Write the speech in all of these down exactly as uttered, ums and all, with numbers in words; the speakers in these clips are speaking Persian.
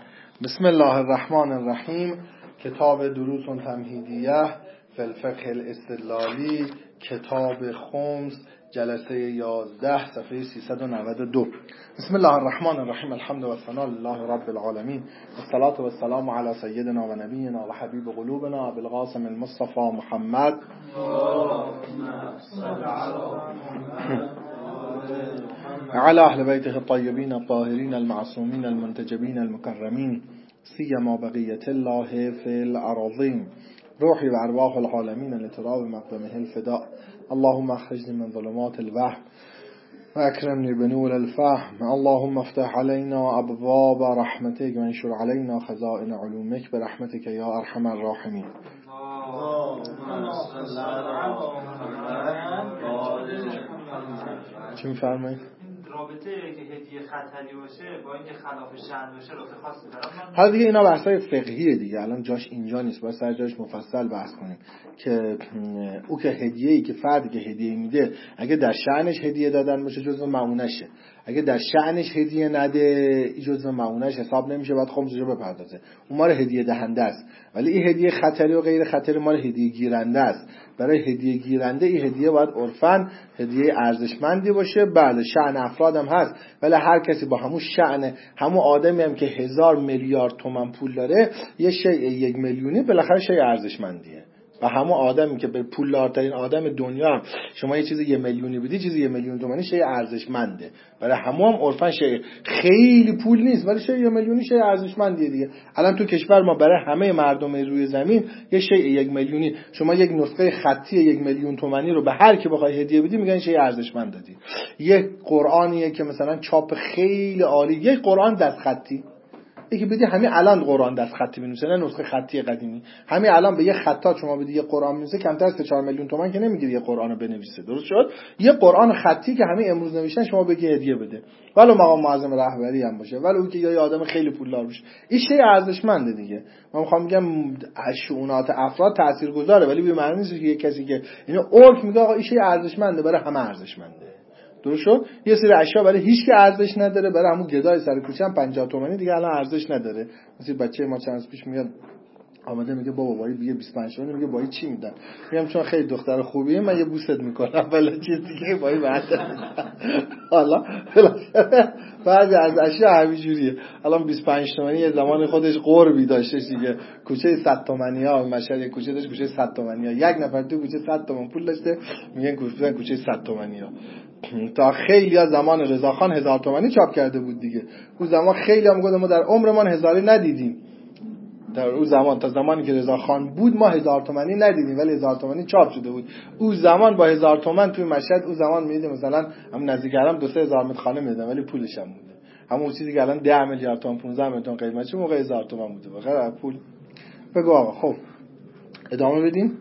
بسم الله الرحمن الرحیم. کتاب دروس تمهیدیه فی الفقه الاستدلالی، کتاب خمس، جلسه یازده، صفحه سیصد و نود و دو. بسم الله الرحمن الرحیم. الحمد و ثنا لله رب العالمین، الصلاة و السلام علی سیدنا و نبینا و حبیب قلوبنا ابی القاسم المصطفى محمد علی اهل بیته الطیبین الطاهرین المعصومین المنتجبین المکرمین، سیما بقیت الله فی الارضین، روحی و ارواح العالمین لتراب مقدمه الفداء. اللهم اخرجنی من ظلمات الوهم و اکرمنی بنور الفهم. اللهم افتح علینا ابواب رحمتک و انشر علینا خزائن علومک برحمتک یا ارحم الراحمین. چی می‌فرمایید؟ رابطه که هدیه خطری باشه با اینکه خلاف شأن باشه رابطه خاصی داره. حالا دیگه اینا بحثای فقهیه دیگه، الان جاش اینجا نیست، باید سر جاش مفصل بحث کنیم که او که هدیه‌ای که فردی که هدیه میده اگه در شأنش هدیه دادن باشه جزء معونشه، اگه در شأنش هدیه نده جزء معونش حساب نمیشه، بعد خمسش رو بپردازه. اون مال هدیه دهنده است، ولی این هدیه خطری و غیر خطری مال هدیه گیرنده است. برای هدیه گیرنده این هدیه باید عرفاً هدیه ارزشمندی باشه. بله شأن افراد هم هست، ولی هر کسی با همون شأن، همون آدمی هم که هزار میلیارد تومان پول داره یه شیء یک میلیونی بالاخره شیء ارزشمندیه. و همون آدمی که به پولدارترین آدم دنیا شما یه چیزی یه میلیونی بدی، چیزی یه میلیون تومانی، شیء ارزشمنده. برای همون هم عرفاً شیء خیلی پول نیست، ولی شیء یه میلیونی شیء ارزشمندیه دیگه. الان تو کشور ما برای همه مردم روی زمین یه شیء یک میلیونی، شما یک نسخه خطی یک میلیون تومانی رو به هر کی بخوای هدیه بدی میگن شیء ارزشمند دادی. یک قرآنیه که مثلا چاپ خیلی عالی، یک قرآن دست خطی یکی بدی همین الان قرآن دست خطی می‌نویسه، نه نسخه خطی قدیمی. همین الان به یه خطاط شما بدی یه قرآن می‌نویسه کمتر از سه چهار میلیون تومان که نمیگیره یه قرآنو بنویسه. درست شد؟ یه قرآن خطی که همین امروز نوشتن شما بگی هدیه بده، ولو مقام معظم رهبری هم باشه، ولو که یه آدم خیلی پولدار باشه، این شیء ارزشمنده دیگه. من می‌خوام بگم شؤونات افراد تاثیرگذاره، ولی به معنی نیست که یه کسی که اینو عرف میگه آقا این شیء ارزشمنده برای همه ارزشمنده. درست شد؟ یه سری اشیا برای هیچ که ارزش نداره، برای همون گدای سر کوچه هم پنجاه تومانی دیگه الان ارزش نداره. مثلا بچه ما چند روز پیش میاد آمده میگه بابا وای دیگه بیست و پنج تومانی، میگه وای چی میدن؟ میگم چون خیلی دختر خوبیه من یه بوست میکنم، ولی چیز دیگه وای بعد حالا بعضی از اشیا همینجوریه. الان بیست و پنج تومانی یه زمان خودش قربی داشته دیگه. کوچه صد تومانیا مشهد یه کوچه داشت، کوچه صد تومانیا، یک نفر تو کوچه صد تومن پول داشته، میگن کوچه کوچه صد تومانیا. تا خیلی از زمان رضاخان هزار تومانی چاپ کرده بود دیگه. اون زمان خیلی هم گفتم ما در عمرمان هزاری ندیدیم. در اون زمان تا زمانی که رضاخان بود ما هزار تومانی ندیدیم، ولی هزار تومانی چاپ شده بود. اون زمان با هزار تومان توی مشهد اون زمان میدید مثلا هم نزدیک هم دو سه هزار متر خانه میدادن، ولی پولش هم بوده. همون چیزی که الان ده میلیارد تومان پانزده میلیون تومان قیمتش موقع هزار تومان بوده. بخیر پول. بگو آقا خب ادامه بدیم.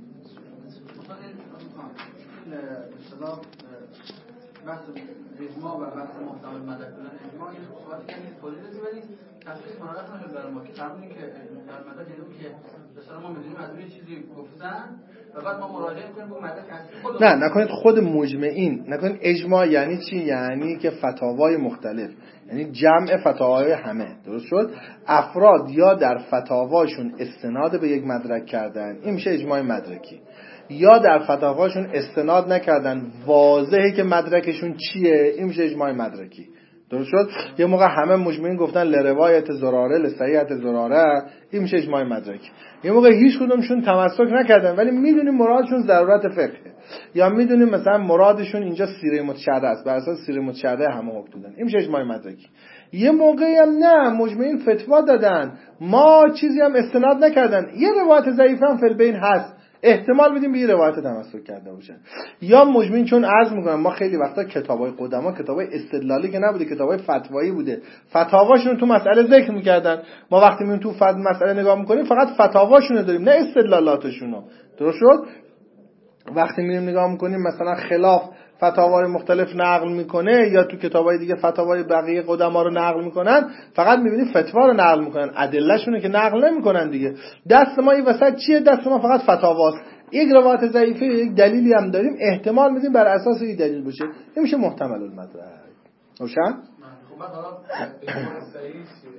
بحث اجماع و بحث محتمل مدد بودن اجماع یه صحبتی که توضیح دادی، ولی تفصیل مراجعه نشد برای ما که قبل اینکه محتمل مدد یعنی که مثلا ما می‌دونیم از روی چیزی گفتن و بعد ما مراجعه می‌کنیم به مدد اصلی. نه نکنید خود مجمعین، نکنید اجماع یعنی چی؟ یعنی که فتاوای مختلف، یعنی جمع فتاوای همه. درست شد؟ افراد یا در فتاواشون استناد به یک مدرک کردن، این میشه اجماع مدرکی، یا در فتاواشون استناد نکردن واضحه که مدرکشون چیه، این میشه اجماع مدرکی. درست شد؟ یه موقع همه مجمعین گفتن لروایت زراره لصحیحت زراره، این میشه اجماع مدرکی. یه موقع هیچ کدومشون تمسک نکردن ولی میدونیم مرادشون ضرورت فقهه، یا میدونیم مثلا مرادشون اینجا سیره متشرع است، بر اساس سیره متشرع همه حکم دادن، این میشه اجماع مدرکی. یه موقعی هم نه مجمعین فتوا دادن ما چیزی هم استناد نکردن، یه روایت ضعیفه هم فی البین هست، احتمال بدیم به یه روایت تمسک کرده باشن. یا مجمعین چون عرض میکنم ما خیلی وقتا کتابای قدما کتابای استدلالی که نبوده، کتابای فتوایی بوده، فتاواشون تو مسئله ذکر میکردن. ما وقتی میون تو فد مسئله نگاه میکنیم فقط فتاواشونو داریم نه استدلالاتشونو. درست شد؟ وقتی میریم نگاه میکنیم مثلا خلاف فتاوای مختلف نقل میکنه یا تو کتابای دیگه فتاوای بقیه قدما رو نقل میکنن، فقط میبینی فتوا رو نقل میکنن، ادلهشونه که نقل نمیکنن دیگه. دست ما این وسط چیه؟ دست ما فقط فتاواست. یک روایت ضعیفه یک دلیلی هم داریم، احتمال میدیم بر اساس این دلیل باشه، این میشه محتمل المدرک. روشن؟ خب بعد حالا اجماع صحیح با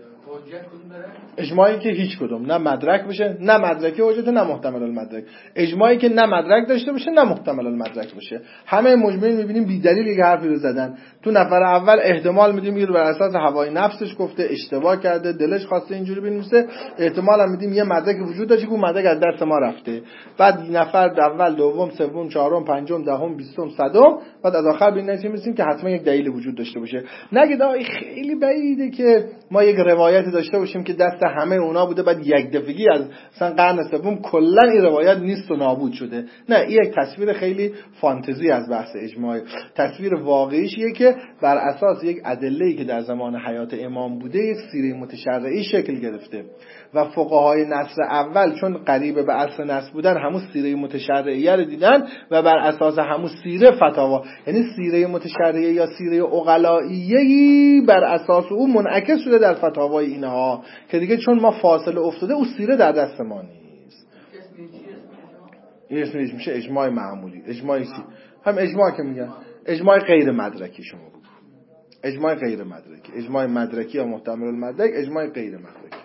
حجت کدوم بره؟ اجماعی که هیچ کدوم نه مدرک بشه، نه مدرکی حجت، نه محتمل المدرک. اجماعی که نه مدرک داشته باشه نه محتمل المدرک باشه. همه مجمعین می‌بینیم بی دلیل یک حرفی رو زدن. تو نفر اول احتمال میدیم یه بر اساس هوای نفسش گفته، اشتباه کرده، دلش خواسته اینجوری بنویسه. احتمال هم میدیم یه مدرک وجود داشته که اون مدرک از دست ما رفته. بعد نفر اول، دوم، سوم، چهارم، پنجم، دهم، بیستم، صدم، بعد از آخر به این نتیجه میرسیم که حتما یک دلیل وجود داشته باشه. نگید آ خیلی بعیده که ما یک روایتی داشته باشیم که دست همه اونا بوده بعد یک دفعگی از مثلا قرن سوم کلا این روایت نیست و نابود شده. نه، این یک تصویر خیلی فانتزی از بحث اجماع. تصویر واقعیش اینه که بر اساس یک ادله‌ای که در زمان حیات امام بوده یک سیره متشرعی شکل گرفته و فقهای نسل اول چون قریب به عصر نسل بودن همون سیره متشرعیه رو دیدن و بر اساس همون سیره فتاوا، یعنی سیره متشرعیه یا سیره عقلائیه‌ای بر اساس اون منعکس شده در فتاوای اینها که دیگه چون ما فاصله افتاده اون سیره در دست ما نیست. این اسمش میشه اجماع معمولی. اجماعی چی؟ هم اجماع که میگن اجماع غیر مدرکی. شما بگو اجماع غیر مدرکی، اجماع مدرکی یا محتمل المدرک، اجماع غیر مدرکی.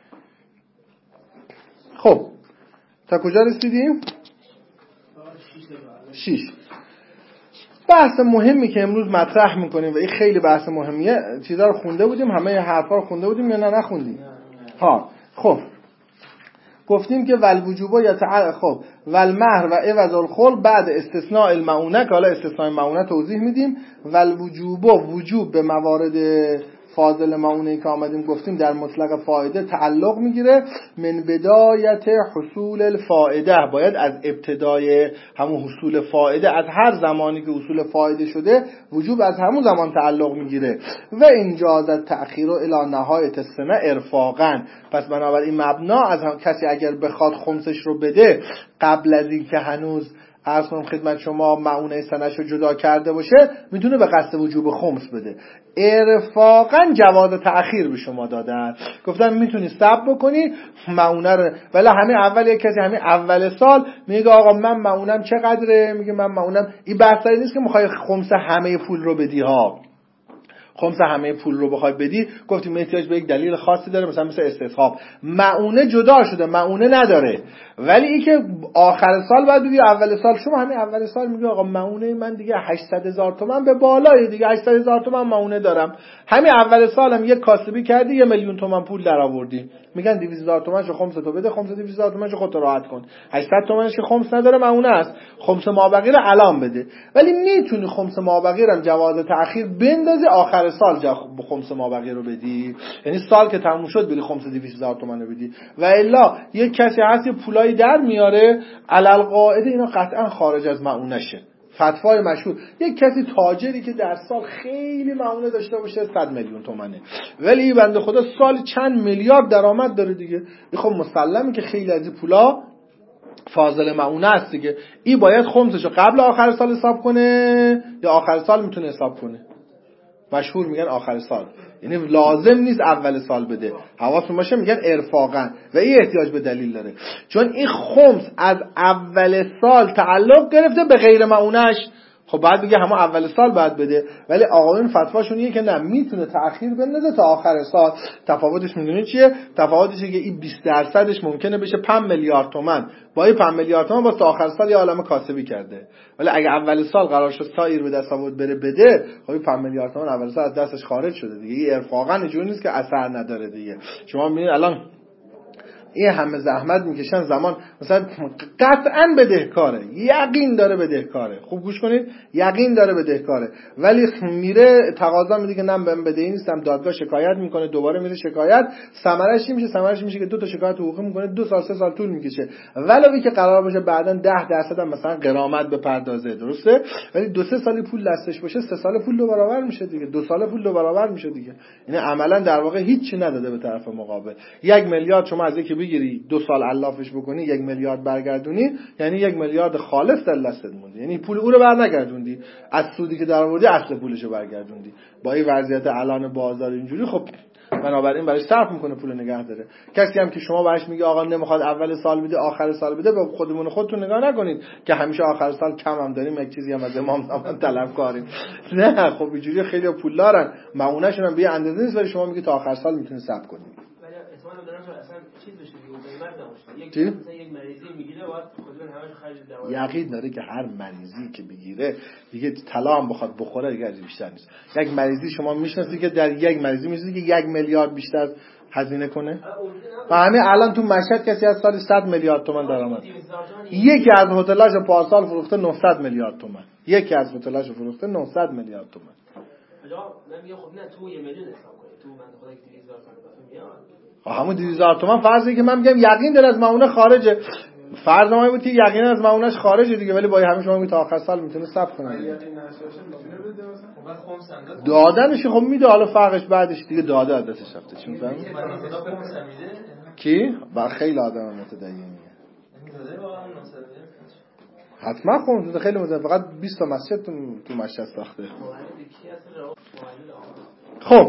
خب تا کجا رسیدیم؟ شیش. بحث مهمی که امروز مطرح میکنیم و این خیلی بحث مهمیه، چیزا رو خونده بودیم، همه حرفا رو خونده بودیم یا نه نخوندیم؟ ها خب گفتیم که والوجوبا یا تعال خب والمهر و عوض الخل بعد استثناء المعونه، که حالا استثناء المعونه توضیح میدیم. والوجوبا وجوب به موارد فاضل معونه که آمدیم گفتیم در مطلق فائده تعلق میگیره. من بدایت حصول الفائده، باید از ابتدای همون حصول فائده، از هر زمانی که حصول فائده شده وجوب از همون زمان تعلق میگیره. و انجازت تأخیر الی نهایت السنه ارفاقا، پس بنابراین مبنا از هم کسی اگر بخواد خمسش رو بده قبل از این که هنوز عرض کنم خدمت شما معونه سنش رو جدا کرده باشه میتونه به قصد وجوب خمس بده. ارفاقا جواز تأخیر به شما دادن، گفتن میتونی صبر بکنی معونه رو، ولی همین اول یک کسی همین اول سال میگه آقا من معونم چقدره، میگه من معونم این بحثایی نیست که میخوای خمس همه پول رو بدی ها، خمس همه پول رو بخوای بدی گفتیم احتیاج به یک دلیل خاصی داره، مثلا مثل استصحاب. معونه جدا شده، معونه نداره، ولی این که آخر سال بعد بدی اول سال، شما همین اول سال میگه آقا معونه من دیگه هشتصد هزار تومان به بالای دیگه هشتصد هزار تومان معونه دارم، همین اول سالم یک کاسبی کردی یه میلیون تومان پول در آوردی، میگن دویست هزار تومانشو خمس تو بده، خمس دویست هزار تومانشو خودت راحت کن، هشتصد تومانش که خمس نداره معونه است، خمس مابقی رو الان بده. ولی میتونی خمس مابقی رو جواز تأخیر بندازی آخر سال جا خمس مابقی رو بدی، یعنی سال که تموم شد بری خمس دویست هزار تومان رو بدی. و الا یک کسی هست یه پولایی در میاره علل قاعده اینا قطعا خارج از معونه شه. فتوای مشهور یک کسی تاجری که در سال خیلی معونه داشته باشه صد میلیون تومانه، ولی این بنده خدا سال چند میلیارد درآمد داره دیگه، خب مسلمه که خیلی از این پولا فاضل معونه است دیگه، این باید خمسشو قبل آخر سال حساب کنه یا آخر سال میتونه حساب کنه؟ مشهور میگن آخر سال، یعنی لازم نیست اول سال بده، حواستون باشه میگن ارفاقا و این احتیاج به دلیل داره، چون این خمس از اول سال تعلق گرفته به غیر معونش، خب بعد بگه همه اول سال بعد بده، ولی آقایون فتواشون اینه که نه، میتونه تأخیر بندازه تا آخر سال. تفاوتش میدونید چیه؟ تفاوتش اینه که این بیست درصدش ممکنه بشه پنج میلیارد تومان، با این پنج میلیارد تومان واسه آخر سال یه عالمه کاسبی کرده، ولی اگه اول سال قرار شد سایر به دست آورد بره بده، خب این پنج میلیارد تومان اول سال از دستش خارج شده دیگه. این ارفاقا اینجوری نیست که اثر نداره دیگه. شما میبینید الان این همه زحمت میکشن، زمان مثلا قطعاً بدهکاره، یقین داره بدهکاره، خوب گوش کنید، یقین داره بدهکاره، ولی میره تقاضا میده که نه من بدهی نیستم، دادگاه شکایت میکنه، دوباره میره شکایت، ثمرش میشه ثمرش میشه که دو تا شکایت حقوقی میکنه، دو سال سه سال طول میکشه، علاوه که قرار باشه بعداً ده درصد هم مثلا غرامت بپردازه، درسته، ولی دو سه سالی پول دستش باشه، سه سال پول دو برابر میشه دیگه، دو سال پول دو برابر میشه دیگه، یعنی عملاً در واقع هیچی نداده به طرف مقابل. یک میلیارد شما از یکی بگیری دو سال علافش بکنی یک میلیارد برگردونی، یعنی یک میلیارد خالص در دستت مونده، یعنی پول او رو برنگردوندی، از سودی که در آوردی اصل پولشو برگردوندی. با این وضعیت الان بازار اینجوری خب بنابراین براش صرف میکنه پول نگه داره. کسی هم که شما براش میگه آقا نمیخواد اول سال بده آخر سال بده، به خودمون خودتون نگاه نکنید که همیشه آخر سال کم هم داریم، یک چیزی هم از امام زمان طلب کاریم، نه خب اینجوری خیلی پول دارن، معونه‌شون هم به اندازه نیست، ولی شما میگید تا آخر سال میتونید صبر کنید. احتمال دارم اصلا چیز بشه دیگه قیمت نباشه. یک چی؟ مثلا یک مریضی میگیره باید کلا همش خرج دوا. یقین داره که هر مریضی که بگیره دیگه طلا هم بخواد بخوره دیگه از بیشتر نیست. یک مریضی شما میشناسید که در یک مریضی میشناسید که یک میلیارد بیشتر هزینه کنه؟ و همین الان تو مشهد کسی از سال صد میلیارد تومان درآمد. یکی از هتلاش پارسال فروخته نهصد میلیارد تومان. یکی از هتلاش فروخته نهصد میلیارد تومان. آقا من میگم خب نه تو یه میلیون حساب کنید. تو من خدا که دویست هزار تومان میاد. خب همون دویست هزار تومان فرضی که من میگم یقین داره از معونه خارجه. فرض ما بود که یقینا از معونش خارجه دیگه، ولی با همین شما میگید تا آخر سال میتونه ثبت کنه. دادنش خب میده، حالا فرقش بعدش دیگه داده از دستش رفته. چی میفهمی؟ کی؟ با خیلی آدم متدینیه. حتما خب خیلی مزه، فقط بیست تا مسجد تو تو مشهد ساخته. خب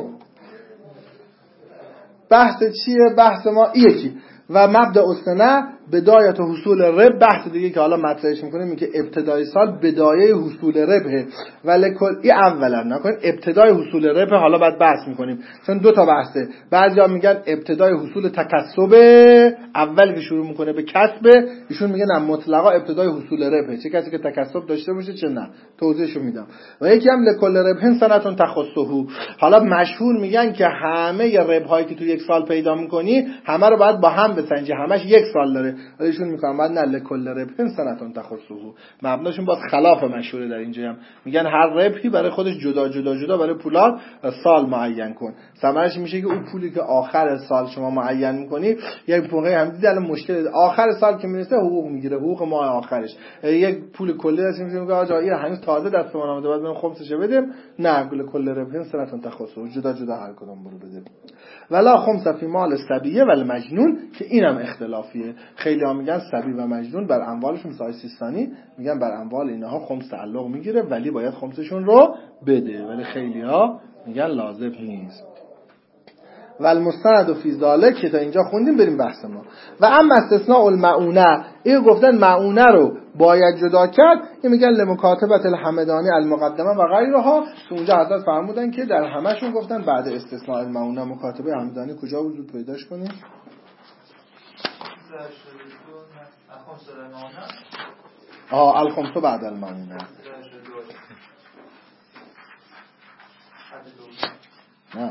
بحث چیه؟ بحث ما یکی و مبدأ السنه بدایت حصول رب. بحث دیگه که حالا مطرحش میکنیم اینه که ابتدای سال بدایه حصول ربه ولی کل ای اولا نکن ابتدای حصول ربه. حالا بعد بحث میکنیم چون دو تا بحثه. بعضیا میگن ابتدای حصول تکسب، اول که شروع میکنه به کسب، ایشون میگن نه مطلقا ابتدای حصول ربه، چه کسی که تکسب داشته باشه چه نه. توضیحشو میدم. و یکی هم لکل ربه سنتون تخصصه. حالا مشهور میگن که همه رب هایی که تو یک سال پیدا میکنی همه رو باید با هم بسنجی، همش یک سال داره. ایشون میگن بعد نه لکل ربه سنتون تخصصه. مبناشون باز خلاف مشهوره در اینجا. هم میگن هر ربحی برای خودش جدا جدا جدا برای پولات سال معین کن. ثمرش میشه که اون پولی که آخر سال شما معین میکنی یک موقعی هم دیدی الان مشکل آخر سال که میرسه حقوق میگیره، حقوق ماه آخرش یک پول کلی هست میشه میگه آقا این هنوز تازه دست ما اومده بعد من خمسش بدیم. نه کل ربح سنتون تخصص جدا جدا هر کدوم برو بده. ولا خمس فی مال الصبیه و المجنون که اینم اختلافیه. خیلی ها میگن صبی و مجنون بر اموالشون مثل سیستانی میگن بر اموال اینها خمس تعلق میگیره ولی باید خمسشون رو بده، ولی خیلی ها میگن لازم نیست. و المستند فی ذالک که تا اینجا خوندیم بریم بحث ما. و اما استثناء المعونه، این گفتن معونه رو باید جدا کرد. این میگن لمکاتبت الحمدانی المقدمه و غیرها. تو اونجا حضرت فرمودن که در همشون گفتن بعد استثناء المعونه مکاتبه حمدانی کجا وجود پیداش کنیم؟ آه الخمسه بعد المعونه. نه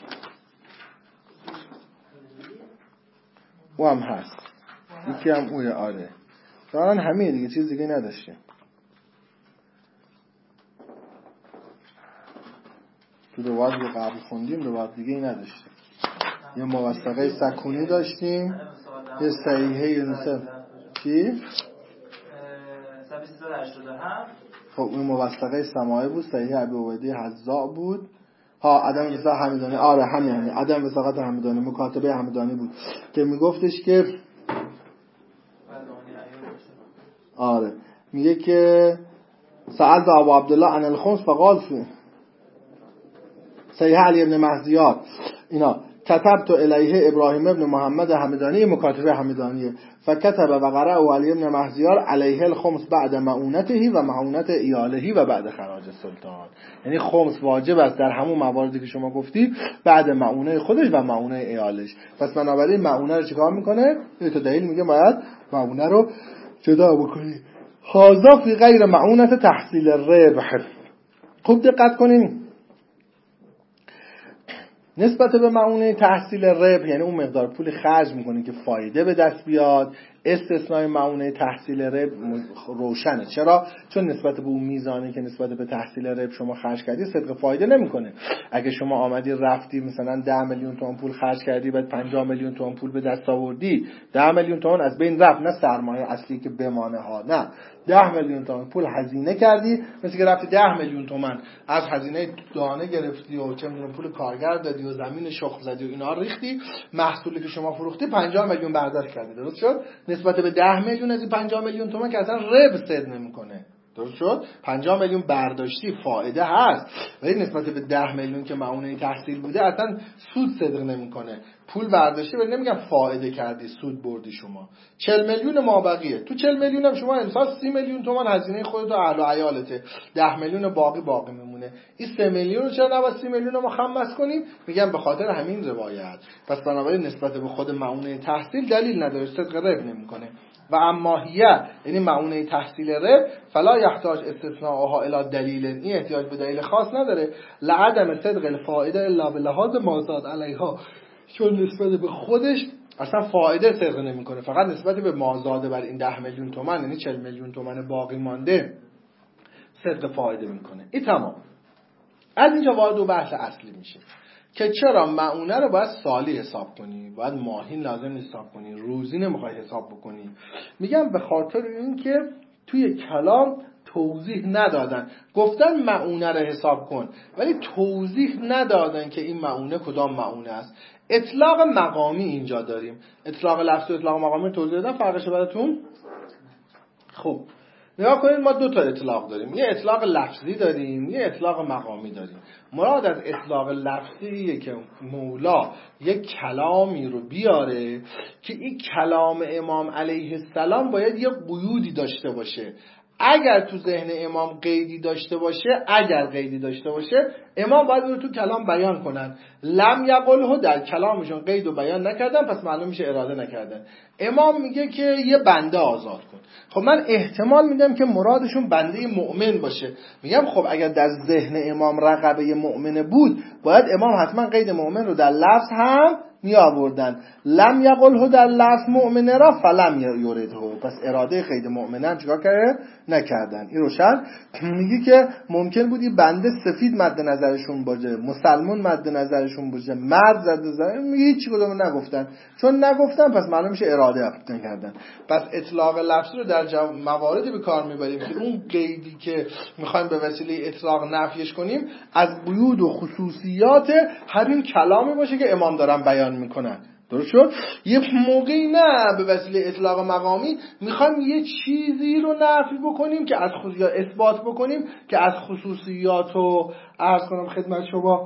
او هم هست، یکی هم اوه. آره دارن همه دیگه چیز دیگه نداشتیم. تو روایت که قبل خوندیم روایت دیگه ای نداشتیم. یه موثقه سکونی داشتیم، یه صحیحه یونسف چی؟ خب اون موثقه سماعی بود، صحیحه ابی عبیده حذاء بود. ها عدم وثاقت حمدانی. آره همین همین عدم وثاقت حمدانی مکاتبه حمدانی بود که میگفتش که آره میگه که سألت ابو عبدالله عن الخمس فقال فی صحیح علی ابن مهدیار اینا كتبت الیه ابراهیم ابن محمد حمدانی مکاتبه حمدانیه فكتب و قرأ علی ابن مهدیار علیه الخمس بعد معونته و معونت ایاله و بعد خراج سلطان. یعنی خمس واجب است در همون مواردی که شما گفتی بعد معونه خودش و معونه ایالش. پس بنابراین معونه رو چیکار میکنه؟ یه تا دلیل میگه باید معونه رو جدا بکنی. هذا فی غیر معونت تحصیل الربح. خوب دقت کنین نسبت به معونه تحصیل ربح، یعنی اون مقدار پول خرج میکنه که فایده به دست بیاد. استثناء معونه تحصیل ربح روشنه. چرا؟ چون نسبت به اون میزانی که نسبت به تحصیل ربح شما خرج کردی صدق فایده نمیکنه. اگه شما آمدی رفتی مثلا ده میلیون تومان پول خرج کردی بعد پنجاه میلیون تومان پول به دست آوردی، ده میلیون تومان از بین رفت، نه سرمایه اصلی که بمانه ها، نه ده میلیون تومان پول هزینه کردی. مثل که رفتی ده میلیون تومان از هزینه دانه گرفتی و چه میدونم پول کارگر دادی و زمین شخم زدی و اینا ریختی، محصولی که شما فروختی پنجاه میلیون برداشت کردی. درست شد؟ نسبت به ده میلیون از این پنجاه میلیون تومان که اصلا ربح سد نمیکنه. درست شد؟ پنجاه میلیون برداشتی فایده هست، ولی نسبت به ده میلیون که معونه تحصیل بوده اصلا سود صدق نمیکنه. پول برداشتی ولی نمیگم فایده کردی، سود بردی شما. چهل میلیون مابقیه، تو چهل میلیون هم شما امسال سی میلیون تومان هزینه خودت و اهل و عیالته، ده میلیون باقی باقی میمونه. این سه میلیون رو چرا نباید سی میلیون رو مخمس کنیم؟ میگم به خاطر همین روایت. پس بنابراین نسبت به خود معونه تحصیل دلیل نداره، صدق رب نمیکنه. و اماهیه یعنی معونه تحصیل رب فلا یحتاج استثناءها الی دلیل، این احتیاج به دلیل خاص نداره. لعدم صدق الفائده الا بلحاظ مازاد علیها، چون نسبت به خودش اصلا فایده صدق نمیکنه، فقط نسبت به مازاد بر این ده میلیون تومان یعنی چهل میلیون تومان باقی مانده صدق فایده میکنه. این تمام. از اینجا وارد و بحث اصلی میشه که چرا معونه رو باید سالی حساب کنی، باید ماهی لازم حساب کنی، روزی نمیخوای حساب بکنی. میگم به خاطر این که توی کلام توضیح ندادن، گفتن معونه رو حساب کن ولی توضیح ندادن که این معونه کدام معونه است. اطلاق مقامی اینجا داریم، اطلاق لفظی و اطلاق مقامی توضیح دادن، فرقش براتون؟ خب نگاه کنید، ما دو تا اطلاق داریم، یه اطلاق لفظی داریم، یه اطلاق مقامی داریم. مراد از اطلاق لفظیه که مولا یک کلامی رو بیاره که این کلام امام علیه السلام باید یه قیودی داشته باشه. اگر تو ذهن امام قیدی داشته باشه، اگر قیدی داشته باشه امام باید رو تو کلام بیان کنن. لم یقله، در کلامشون قید و بیان نکردن، پس معلوم میشه اراده نکردن. امام میگه که یه بنده آزاد کن. خب من احتمال میدم که مرادشون بنده مؤمن باشه. میگم خب اگر در ذهن امام رقبه مؤمن بود باید امام حتما قید مؤمن رو در لفظ هم می آوردن. لم یقله در لفظ مؤمنه را فلم یورده، پس اراده قید مؤمنه چیکار کرده؟ نکردن. این روشن. میگه که ممکن بود این بنده سفید مد نظرشون باشه، مسلمان مد نظرشون باشه، مرد زد نظر، میگه هیچ کدوم نگفتن. چون نگفتن پس معلوم میشه اراده نکردن. پس اطلاق لفظی رو در مواردی به کار میبریم که اون قیدی که میخوایم به وسیله اطلاق نفیش کنیم از قیود و خصوصیات همین کلامی باشه که امام دارن بیان میکنن. درست شد؟ یه موقعی نه به وسیله اطلاق مقامی میخوایم یه چیزی رو نفی بکنیم که از خصوصیات اثبات بکنیم که از خصوصیات و عرض کنم خدمت شما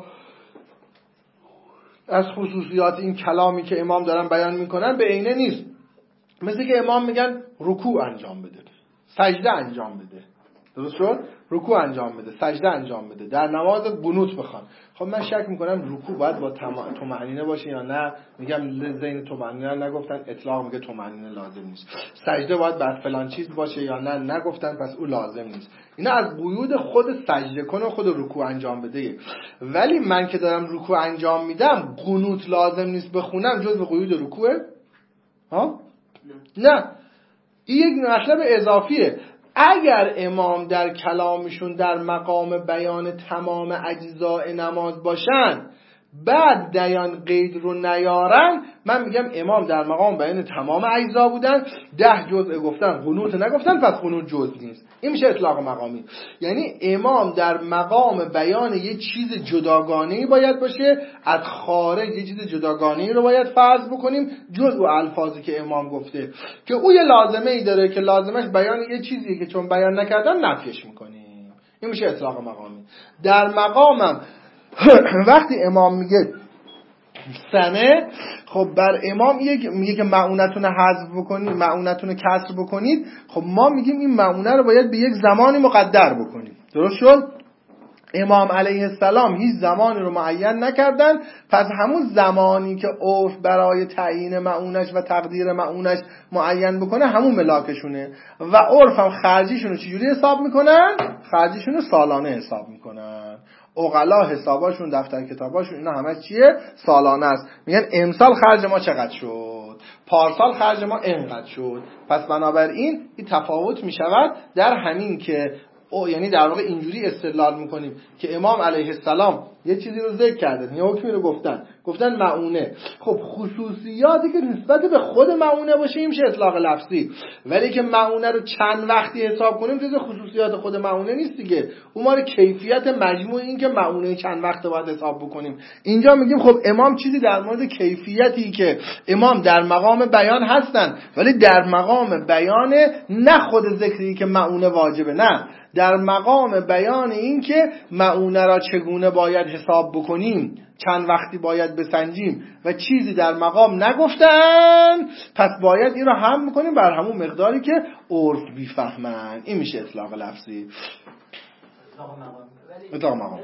از خصوصیات این کلامی که امام دارن بیان میکنن به عینه نیست. مثل که امام میگن رکوع انجام بده، سجده انجام بده. درست شد؟ رکوع انجام بده، سجده انجام بده، در نماز قنوت بخوان. خب من شک میکنم رکوع باید با طمأنینه باشه یا نه. میگم زین طمأنینه نگفتن، اطلاق میگه طمأنینه لازم نیست. سجده باید بعد فلان چیز باشه یا نه، نگفتن، پس او لازم نیست. اینا از قیود خود سجده کن و خود رکوع انجام بده. ولی من که دارم رکوع انجام میدم قنوت لازم نیست بخونم، جزء قیود رکوعه؟ ها؟ نه. این یک مطلب اضافیه. اگر امام در کلامشون در مقام بیان تمام اجزاء نماز باشن بعد دیان قید رو نیارن، من میگم امام در مقام بیان تمام اجزا بودن، ده جزء گفتن قنوت نگفتن، پس قنوت جزء نیست. این میشه اطلاق مقامی. یعنی امام در مقام بیان یه چیز جداگانه‌ای باید باشه، از خارج یه چیز جداگانه‌ای رو باید فرض بکنیم جزء الفاظی که امام گفته که او یه لازمه‌ای داره که لازمش بیان یه چیزیه که چون بیان نکردن نفیش میکنیم. این میشه اطلاق مقامی. در مقامم وقتی امام میگه سنه، خب بر امام میگه که معونتون حذف بکنید، معونتون کسر بکنید، خب ما میگیم این معونه رو باید به یک زمانی مقدر بکنید. درست شد؟ امام علیه السلام هیچ زمانی رو معین نکردن، پس همون زمانی که عرف برای تعیین معونش و تقدیر معونش معین بکنه همون ملاکشونه. و عرف هم خرجیشون رو چجوری حساب میکنن؟ خرجیشون رو سالانه حساب میکنن. عقلا حساباشون، دفتر کتاباشون، اینا همه چیه؟ سالانه است. میگن امسال خرج ما چقدر شد، پارسال خرج ما اینقدر شد. پس بنابراین این تفاوت میشود در همین که او یعنی در واقع اینجوری استدلال میکنیم که امام علیه السلام یه چیزی رو ذکر کردن، یه حکمی رو گفتن گفتن معونه. خب خصوصیاتی که نسبت به خود معونه باشه این میشه اطلاق لفظی، ولی که معونه رو چند وقتی حساب کنیم جز خصوصیات خود معونه نیست دیگه، اون مال کیفیت مجموع این که معونه چند وقت باید حساب بکنیم. اینجا میگیم خب امام چیزی در مورد کیفیتی که امام در مقام بیان هستن، ولی در مقام بیان نه خود ذکری که معونه واجبه، نه در مقام بیان این که معونه را چگونه باید حساب بکنیم، چند وقتی باید بسنجیم و چیزی در مقام نگفتن، پس باید این را هم بکنیم بر همون مقداری که عرف بیفهمن. این میشه اطلاق لفظی. اطلاق مقام.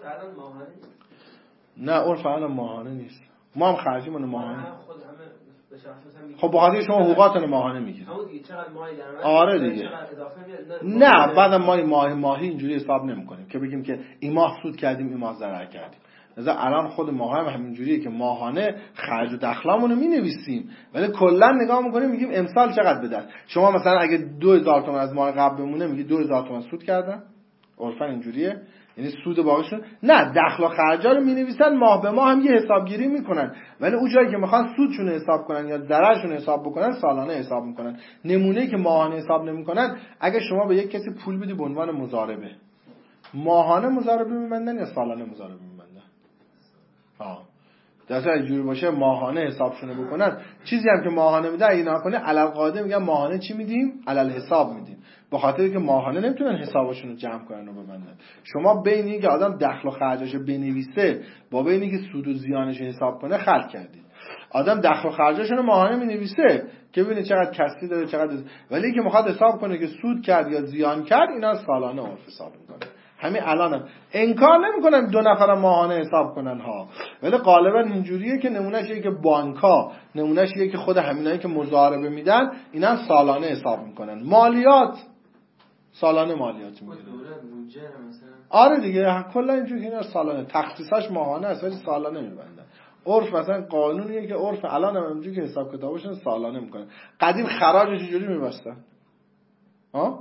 نه عرف الان ماهانه نیست، ما هم خرجیمون ماهانه. خب بخاطر شما حقوقاتون ماهانه میگیرید. آره دیگه. نه بعدم ما ماهی ماهی اینجوری حساب نمی‌کنیم که بگیم که این ماه سود کردیم این ماه ضرر کردیم. مثلا الان خود ماه هم همینجوریه که ماهانه خرج و دخلامون رو می‌نویسیم، ولی کلا نگاه می‌کنیم میگیم امسال چقدر به دست. شما مثلا اگه دو هزار تومان از ماه قبل بمونه میگی دو هزار تومان سود کردن. عرفاً اینجوریه، یعنی سود باقیشون نه، دخل و خرجا رو می‌نویسن ماه به ماه هم یه حسابگیری میکنن، ولی اون جایی که میخوان سودشون حساب کنن یا ضررشون حساب بکنن سالانه حساب میکنن. نمونه‌ای که ماهانه حساب نمیکنن، اگه شما به یک کسی پول بدی به عنوان مضاربه، ماهانه مضاربه میبندن یا سالانه مضاربه میبندن؟ ها درسته اینجوری باشه ماهانه حسابشون بکنن. چیزی هم که ماهانه میده اینا کنه علل قاعده میگن ماهانه چی میدیم؟ علل حساب میدیم، به خاطر که ماهانه نمیتونن حسابشون رو جمع کنن و ببندن. شما بینی که آدم دخل و خرجاشو بنویسه با بینی که سود و زیانش حساب کنه خلط کردید. آدم دخل و خرجاشو ماهانه مینویسه که ببینه چقدر کسری داره چقدر داره. ولی که میخواد حساب کنه که سود کرد یا زیان کرد اینا سالانه عرف حساب میکنه. همین الانم انکار نمیکنم دو نفر ماهانه حساب کنن ها، ولی غالبا اینجوریه که نمونهش اینه که بانک‌ها، نمونهش اینه که خود همینایی که مضاربه میدن اینا سالانه حساب میکنن. مالیات سالانه مالیات میگیرن. آره دیگه کلا اینجوری اینا سالانه، تخصیصش ماهانه است ولی سالانه میبندن. عرف مثلا قانونیه که عرف الان هم اینجوری که حساب کتابشون سالانه میکنن. قدیم خراجش چجوری میبستن؟ ها؟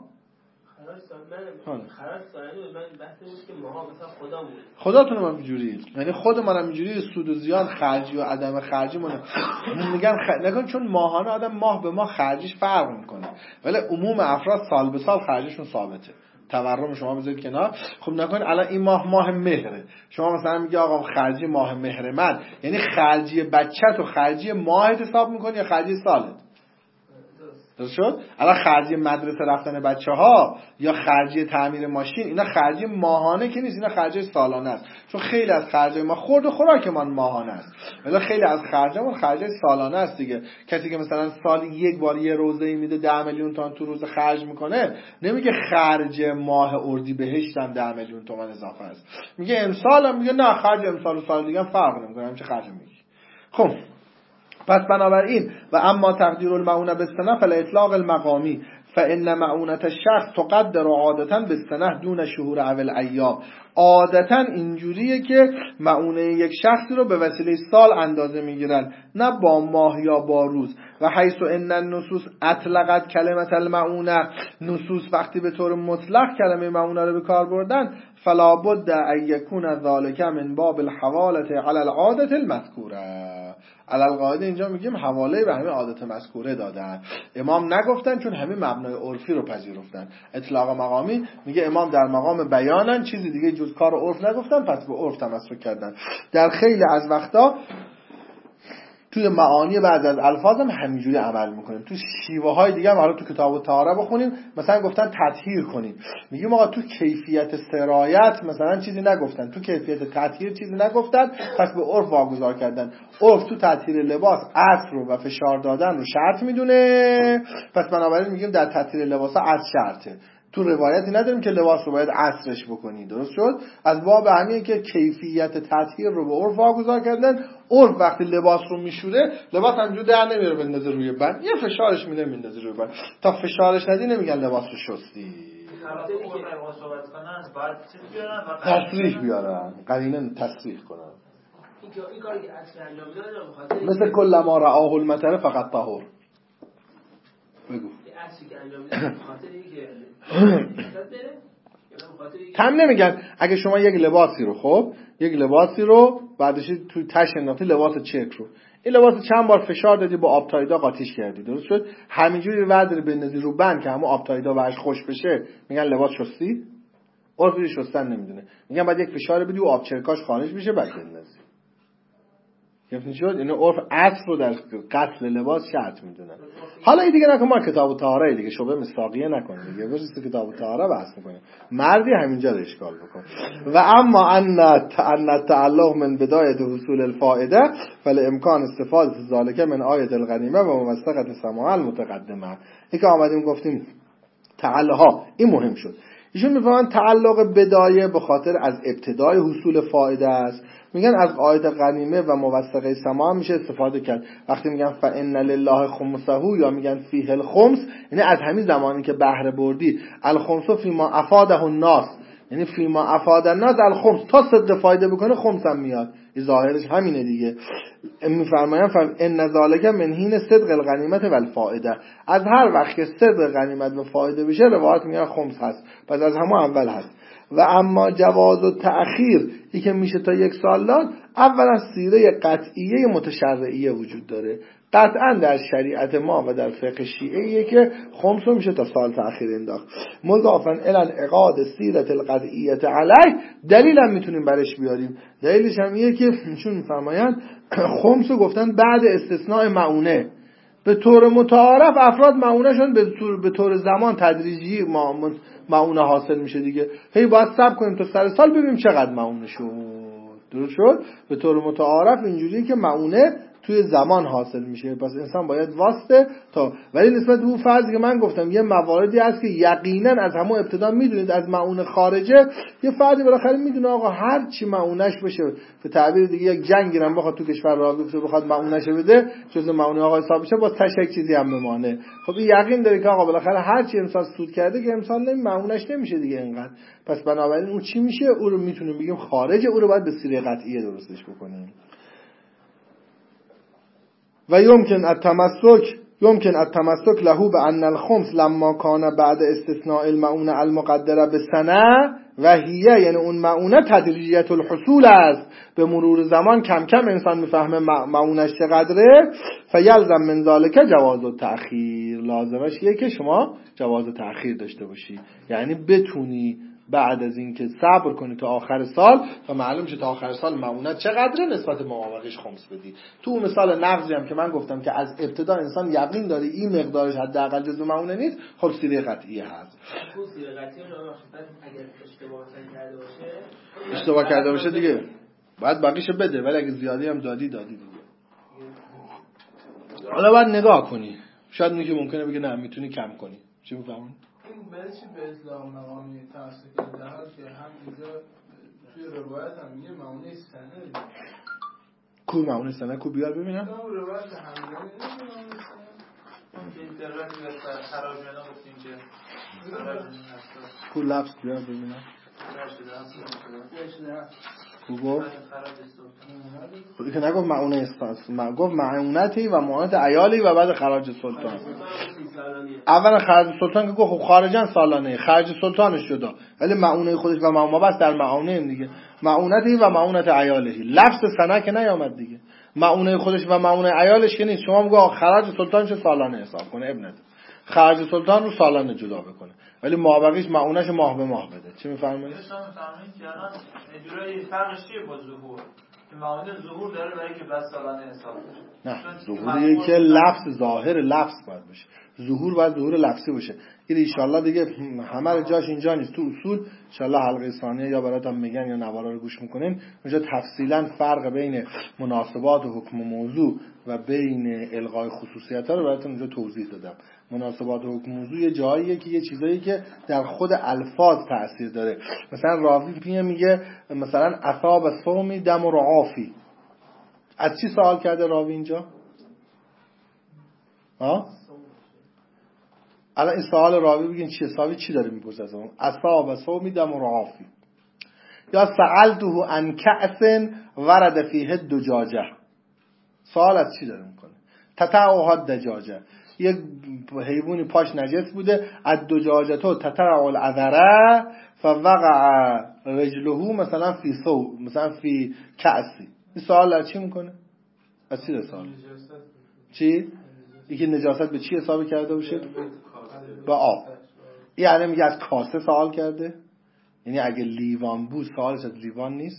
خراج سالانه من بحث بود که ماها مثلا خدا بود. خداتون هم اینجوریه، یعنی خود منم اینجوری سود و زیان خرجی و عدم خرجی مونه میگن خ... نکن، چون ماهانه آدم ماه به ماه خرجیش فرق میکنه، ولی عموم افراد سال به سال خرجشون ثابته. تورم شما بذارید کنار. خب نکن الان این ماه ماه مهره، شما مثلا میگی آقا خرجی ماه مهر من، یعنی خرجی بچت و خرجی ماهت حساب میکنی یا خرجی سالت؟ درست شد؟ الان خرجی مدرسه رفتن بچه‌ها یا خرجی تعمیر ماشین اینا خرجی ماهانه که نیست، اینا خرجی سالانه است. چون خیلی از خرجای ما خورد و خوراکمان ماهانه است، ولی خیلی از خرجامون خرجی سالانه است دیگه. کسی که مثلا سال یک بار یه روزه‌ای میده ده میلیون تومان تو روز خرج میکنه، نمیگه خرج ماه اردیبهشتم ده میلیون تومان اضافه است، میگه امسالم، میگه نه خرج امسال و سال دیگه فرق نمیکنه، همین چه خرج میگی. خب پس بنابراین و اما تقدیر المعونه بالسنه فالاطلاق المقامی فان معونه الشخص تقدر عادتا بالسنه دون شهور اول ایام. عادتا اینجوریه که معونه یک شخصی رو به وسیله سال اندازه میگیرن، نه با ماه یا با روز. و حیث ان النصوص اطلقت کلمه المعونه، نصوص وقتی به طور مطلق کلمه معونه رو به کار بردن، فلا بد ان یکون ذلک من باب الحواله علی العاده المذکوره. علل قاعده اینجا میگیم حواله به همین عادت مذکوره دادن. امام نگفتن چون همین مبنای عرفی رو پذیرفتن. اطلاق مقامی میگه امام در مقام بیانن، چیزی دیگه جز کار عرف نگفتن، پس به عرف تمسک کردن. در خیلی از وقتا توی معانی بعض از الفاظ هم همینجوری عمل میکنیم. تو شیوه های دیگه هم حالا تو کتاب الطهاره بخونیم، مثلا گفتن تطهیر کنیم، میگیم آقا تو کیفیت سرایت مثلا چیزی نگفتن، تو کیفیت تطهیر چیزی نگفتن، پس به عرف واگذار کردن. عرف تو تطهیر لباس عصر رو و فشار دادن رو شرط میدونه، پس بنابراین میگیم در تطهیر لباس عصر شرطه. تو روایتی نداریم که لباس رو باید عصرش بکنی. درست شد؟ از باب همینه که کیفیت تطهیر رو به عرف واگذار کردن. عرف وقتی لباس رو میشوره، لباس همجور در نمیره بندازه روی بند، یه فشارش میده میندازه روی بند. تا فشارش ندی نمیگن لباس رو شستی. تصریح بیارن، قرینه تصریح کنن. این کاری که عصر انجام میدن مثل کل ما رآه المطر فقط طهور. بگو عصری که انجام میدن خاطر اینکه تم نمیگن اگه شما یک لباسی رو خب یک لباسی رو بعدش توی تش انداختی لباس چرک رو این لباس چند بار فشار دادی با آبتایدا قاطیش کردی درست شد همینجوری ورداری بندازی رو بند که همون آبتایدا بهش خوش بشه میگن لباس شستی عرفی شستن نمیدونه میگن بعد یک فشار بدی و آب چرکاش خارج بشه بعد بندازی گفتین شد اینو عرف اصل رو در قتل لباس شرط میدونن حالا این دیگه نکن ما کتاب طهاره دیگه شبه مصداقیه نکنه دیگه برسید تو کتاب طهاره بحث میکنیم مردی همینجا رو اشکال بکن و اما ان ان تعلق من بدایت حصول الفائده فلامکان استفاده ذالک من آیه الغنیمه و موثقه سماع المتقدمه این که آمدیم گفتیم تعلق ها این مهم شد ایشون میفهمن تعلق بدایه به خاطر از ابتدای حصول فائده است میگن از آیت غنیمه و موثقه سماع میشه استفاده کرد وقتی میگن فإن لله خمسه یا میگن فیه الخمس یعنی از همین زمانی که بهره بردی الخمس فیما افاده الناس یعنی فیما افاده الناس الخمس تا صدق فایده بکنه خمس هم میاد این ظاهرش همینه دیگه میفرماین فهم ان ذالک من حین صدق الغنیمت و الفائده از هر وقت که صدق غنیمت و فایده بشه روایت میگن خمس هست پس از همون اول هست و اما جواز و تأخیر ای که میشه تا یک سال داد اولا سیره قطعیه متشرعیه وجود داره قطعا در شریعت ما و در فقه شیعه که خمس میشه تا سال تأخیر انداخت مضافا الی انعقاد سیرت القطعیه علیه دلیل هم میتونیم برش بیاریم دلیلش هم اینه که چون میفرمایند خمس رو گفتن بعد استثناء معونه به طور متعارف افراد معونهشون به طور به طور زمان تدریجی معونه حاصل میشه دیگه هی باید صبر کنیم تا سر سال ببینیم چقدر معونه شد درست شد به طور متعارف اینجوریه که معونه توی زمان حاصل میشه پس انسان باید واسطه تا ولی نسبت به اون فرضی که من گفتم یه مواردی هست که یقینا از همون ابتدا میدونید از معونه خارجه یه فردی بالاخره میدونه آقا هر چی معونش بشه به تعبیر دیگه یک جنگی هم بخواد تو کشور راه بیفته بخواد معونش بده جز معونه آقا حساب میشه با تشک چیزی هم بمانه خب این یقین داره که آقا بالاخره هر چی انسان سود کرده که انسان نمی معونش نمیشه دیگه اینقدر پس بنابراین اون چی میشه او رو میتونیم بگیم خارجه او رو باید به سیره قطعیه درستش بکنیم و یمکن التمسک یمکن التمسک له بان الخمس لما کان بعد استثناء المعونه المقدره بسنه و هیه یعنی اون معونه تدریجیت الحصول است به مرور زمان کم کم انسان میفهمه معونش چقدره فیلزم من ذالک جواز التأخیر لازمش یه که شما جواز تأخیر داشته باشی یعنی بتونی بعد از اینکه صبر کنی تا آخر سال و معلوم شه تا آخر سال معونت چقدره نسبت موافقش خمس بدی تو اون مثال نقضی هم که من گفتم که از ابتدا انسان یقین داره این مقدارش حداقل جزء معونه نیست خب سیره قطعیه هست اون سیره قطعیه رو اگر اشتباه کرده باشه اشتباه کرده باشه دیگه بعد باقیشو بده ولی اگه زیادی هم دادی دادی دیگه حالا باید نگاه کنی شاید میگه ممکنه بگه نه میتونی کم کنی چی میفهمون این برای چی به اسلام معانی تفسیر کرده در حال که هم اینجا توی روایت هم میگه معانی سنه کو معانی سنه کو بیار ببینم اون روایت همینه معانی سنه این دراتی به خراج اینا گفتیم که خراج هست کو لفظ بیار ببینم کو گفت خودی که نگفت معونه استانس گفت معونتی و معونت عیالی و بعد خراج سلطان اول خراج سلطان که گفت خب خارجن سالانه خراج سلطانش جدا ولی معونه خودش و معونه بس در معونه دیگه معونتی و معونت عیالهی لفظ سنه که نیامد دیگه معونه خودش و معونه عیالش که نیست شما میگه خراج سلطانش سالانه حساب کنه ابنت خراج سلطان رو سالانه جدا بکنه ولی مابقیش معونش ماه به ماه بده چی میفرمایید؟ شما میفرمایید که الان اجرای فرقش چیه با ظهور؟ که معونه ظهور داره برای که بس سالانه حساب بشه نه ظهوریه که لفظ ظاهر لفظ باید باشه ظهور باید ظهور لفظی باشه این ان شاءالله دیگه همه جاش اینجا نیست تو اصول ان شاءالله حلقه ثانیه یا براتون میگن یا نوارا رو گوش میکنین اونجا تفصیلا فرق بین مناسبات و حکم موضوع و بین الغای خصوصیت‌ها رو براتون اونجا توضیح دادم مناسبات و حکم موضوع یه جاییه که یه چیزایی که در خود الفاظ تاثیر داره مثلا راوی میگه مثلا اصاب صومی دم و رعافی از چی سوال کرده راوی اینجا؟ ها؟ الان این سوال راوی بگین چیه؟ سوالی چی داره میپرسه از اون؟ اصاب صومی دم و رعافی یا سألته عن کأس ورد فیه دجاجه سوال از چی داره میکنه؟ تتعوها دجاجه یک حیوانی پاش نجس بوده، الدجاجتو تترع العذره فوقع رجله مثلا فی سو مثلا فی کأسی. این سوال چی میکنه؟ از چی سوال؟ چی؟ یکی نجاست به چی حساب کرده باشه؟ با آب. یعنی میگه از کاسه سوال کرده؟ یعنی اگه لیوان بود سوالش از لیوان نیست؟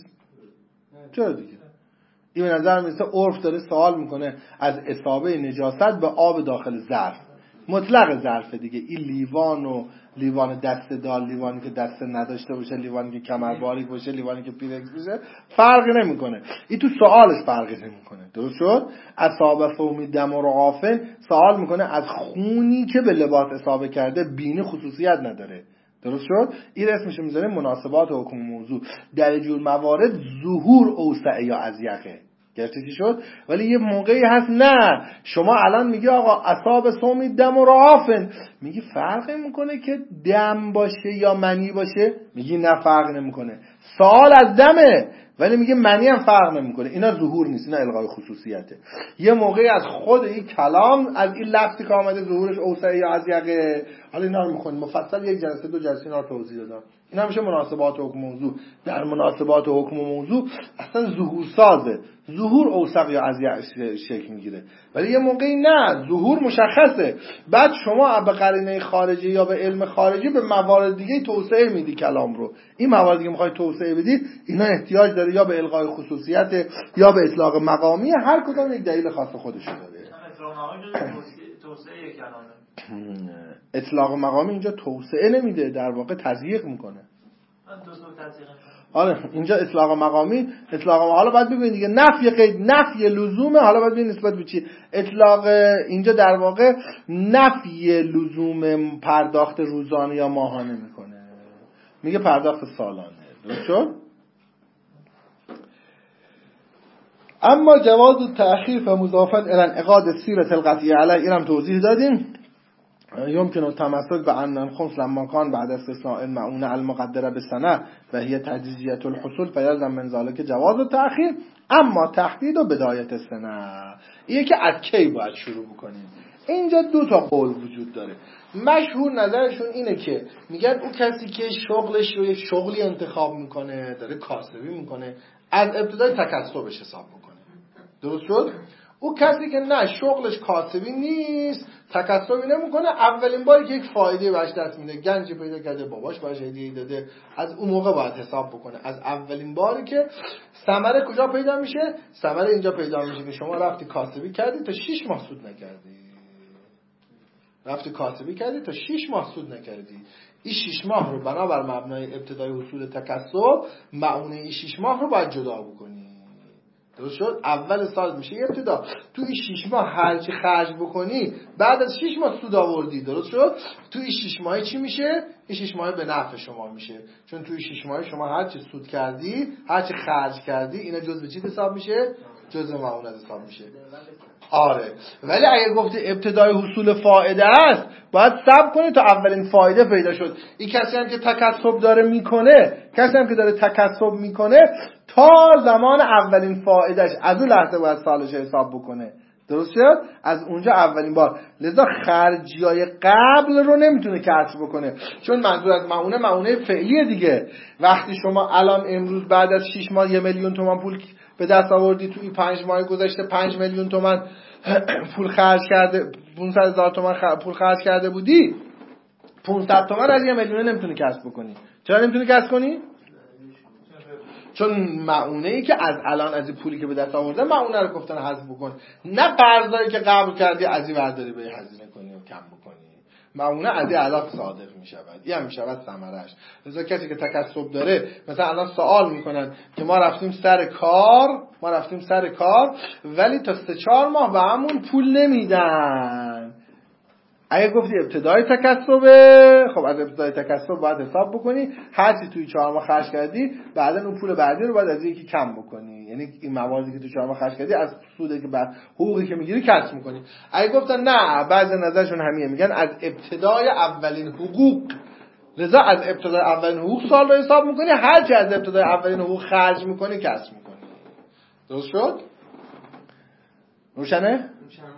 چرا دیگه؟ این به نظر میسه عرف داره سوال میکنه از اصابه نجاست به آب داخل ظرف، مطلق ظرف دیگه. این لیوان و لیوان دسته دار، لیوانی که دسته نداشته باشه، لیوانی که کمر باریک باشه، لیوانی که پیرکس باشه، فرقی نمیکنه. این تو سوالش فرقی نمیکنه. درست شد؟ اصابه فومی دم و رعافن سوال میکنه از خونی که به لباس اصابه کرده، بینی خصوصیت نداره. درست شد؟ این اسمش میذاره مناسبات حکم موضوع. در جور موارد ظهور اوسع یا اضیقه. گرفتی چی شد؟ ولی یه موقعی هست نه، شما الان میگی آقا اصاب سومی دم و رعافن، میگی فرق میکنه که دم باشه یا منی باشه؟ میگی نه فرق نمیکنه، سوال از دمه ولی میگه منی هم فرق نمیکنه. اینا ظهور نیست، اینا الغای خصوصیته. یه موقعی از خود این کلام از این لفظی که آمده ظهورش اوسع یا اضیقه، حالا اینا رو میخونیم مفصل، یک جلسه دو جلسه اینا رو توضیح دادم. اینا میشه مناسبات حکم موضوع. در مناسبات حکم موضوع اصلا ظهور سازه، ظهور اوسق یا اضیق شکل میگیره. ولی یه موقعی نه، ظهور مشخصه، بعد شما به قرینه خارجی یا به علم خارجی به موارد دیگه توسعه میدی کلام رو. این موارد دیگه میخوای توسعه بدی، اینا احتیاج داره یا به الغای خصوصیت یا به اطلاق مقامی، هر کدوم یک دلیل خاص خودشو داره. اطلاق مقامی توسعه کلامه. اطلاق مقامی اینجا توسعه نمیده، در واقع تضییق میکنه. دو سو تضییق. آره اینجا اطلاق مقامی، اطلاق مقامی. حالا باید ببینید دیگه نفی قید، نفی لزومه. حالا باید ببینید نسبت به چی. اطلاق اینجا در واقع نفی لزوم پرداخت روزانه یا ماهانه میکنه، میگه پرداخت سالانه. درست شد؟ اما جواز تأخیر و مضافت الى انعقاد سیرة القطعی علیه، اینم توضیح دادیم. يمكن التمسك بأن الخمس لما كان بعد استثناء المعونة المقدرة بالسنة وهي تجزية الحصول فيلزم من ذلك جواز التأخير، اما تحدید و بدایت السنة اینه که از کی باید شروع بکنیم. اینجا دو تا قول وجود داره. مشهور نظرشون اینه که میگن اون کسی که شغلش رو یک شغلی انتخاب میکنه، داره کاسبی میکنه، از ابتدای تکسبش حساب بکنه. درست شد؟ او کسی که نه شغلش کاسبی نیست، تکسبی نمیکنه، اولین باری که یک فایده بهش دست میده، گنجی پیدا کرده، باباش بهش هدیه داده، از اون موقع باید حساب بکنه. از اولین باری که ثمره کجا پیدا میشه؟ ثمره اینجا پیدا میشه که شما رفتی کاسبی کردی تا شش ماه سود نکردی. رفتی کاسبی کردی تا شش ماه سود نکردی. این شش ماه رو بنابر مبنای ابتدای حصول تکسب، معونه این شش ماه رو باید جدا بکنی. درست شد؟ اول سال میشه ابتدا. تو این شش ماه هر چی خرج بکنی بعد از شش ماه سود آوردی. درست شد؟ تو این شش ماه چی میشه؟ این شش ماه به نفع شما میشه، چون تو این شش ماه شما هر چی سود کردی، هر چی خرج کردی، اینا جزء چی حساب میشه؟ جزء معونه حساب میشه. آره، ولی اگه گفتی ابتدای حصول فایده است، باید صبر کنی تا اولین فایده پیدا شد. این کسی هم که تکسب داره میکنه، کسی هم که داره تکسب میکنه، تا زمان اولین فایدهش از اون لحظه باید سالش حساب بکنه. درست شد؟ از اونجا اولین بار. لذا خرجیای قبل رو نمیتونه کسب بکنه، چون منظور از معونه معونه فعلیه دیگه. وقتی شما الان امروز بعد از شش ماه یه میلیون تومان پول به دست آوردی، توی پنج ماه گذشته پنج میلیون تومان پول خرج کرده، پانصد هزار تومان خ... پول خرج کرده بودی، پانصد تومان از یه میلیون نمیتونی کسب بکنی. چرا نمیتونی کسب کنی؟ چون معونه ای که از الان از این پولی که به دست آورده، معونه رو گفتن حذف بکن، نه قرضایی که قبول کردی از این برداری به هزینه کنی و کم بکنی. معونه از این الان صادر می شود، این هم می شود ثمرش. لذا کسی که تکسب داره، مثلا الان سوال میکنن که ما رفتیم سر کار ما رفتیم سر کار ولی تا سه چهار ماه به همون پول نمیدن. اگه گفتی ابتدای تکسبه، خب از ابتدای تکسب باید حساب بکنی، هرچی توی چهار ماه خرج کردی بعدا اون پول بعدی رو باید از یکی کم بکنی. یعنی این مواردی که توی چهار ماه خرج کردی از سودی که بعد حقوقی که میگیری کسب میکنی. اگه گفتن نه، بعضی نظرشون همینه، میگن از ابتدای اولین حقوق. لذا از ابتدای اولین حقوق سال رو حساب میکنی، هرچی از ابتدای اولین حقوق خرج میکنی کسب میکنی. درست شد؟ روشنه؟ چند ماه انگار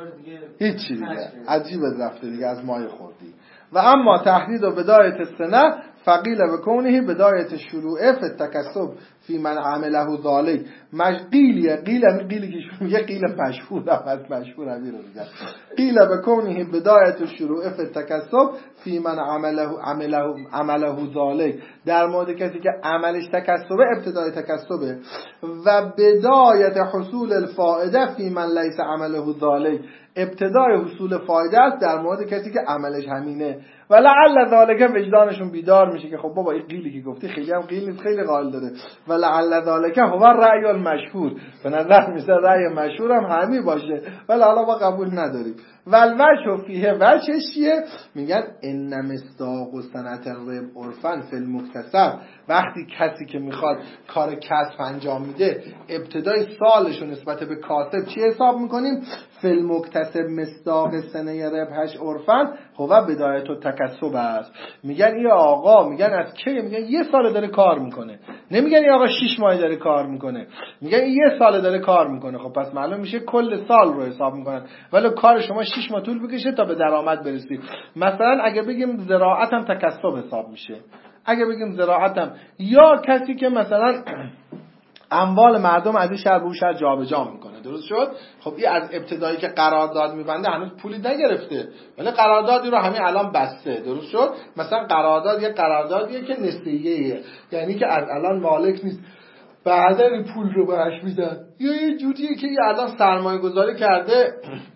دیگه هیچی دیگه عجیبت رفته دیگه از مای خوردی. و اما تحدید و بدایت سنه فقیل و کونه بدایت شروعه فی التکسب فی من عمله ذالک. مش قیلیه قیل قیلی که شروع یه قیل مشهور هم از مشهور هم رو میگن قیل و کونه بدایت شروعه فی التکسب فی من عمله عمله عمله ذالک. در مورد کسی که عملش تکسبه ابتدای تکسبه و بدایت حصول الفائده فی من لیس عمله ذالک. ابتدای حصول فایده است در مورد کسی که عملش همینه. و لعل ذالک وجدانشون بیدار میشه که خب بابا این قیلی که گفتی خیلی هم قیل نیست، خیلی قائل داره. و لعل ذالک هو الرأی المشهور. به نظر میسه رأی مشهور هم همین باشه ولی حالا ما قبول نداریم. و الوجه فیه وجهش چیه؟ میگن ان مصداق و سنت الرب عرفا فی المکتسب. وقتی کسی که میخواد کار کسب انجام میده ابتدای سالش رو نسبت به کاسب چی حساب میکنیم؟ فی المکتسب مصداق سنه ربحش عرفا هو بدایت التکسب است. میگن این آقا میگن از کی؟ میگن یه سال داره کار میکنه. نمیگن این آقا شش ماه داره کار میکنه، میگن این یه سال داره کار میکنه. خب پس معلوم میشه کل سال رو حساب میکنن. ولی کار شما شش ماه طول بکشه تا به درآمد برسید. مثلا اگه بگیم زراعت هم تکسب حساب میشه، اگه بگیم زراعت هم، یا کسی که مثلا اموال مردم از این شهر به اون شهر جابجا میکنه، درست شد؟ خب این از ابتدایی که قرارداد میبنده هنوز پولی نگرفته ولی قراردادی رو همین الان بسته، درست شد؟ مثلا قرارداد یه قراردادیه که نسبیه، یعنی که از الان مالک نیست، بعدا این پول رو بهش میدن. یا یه جوریه که یه الان سرمایه گذاری کرده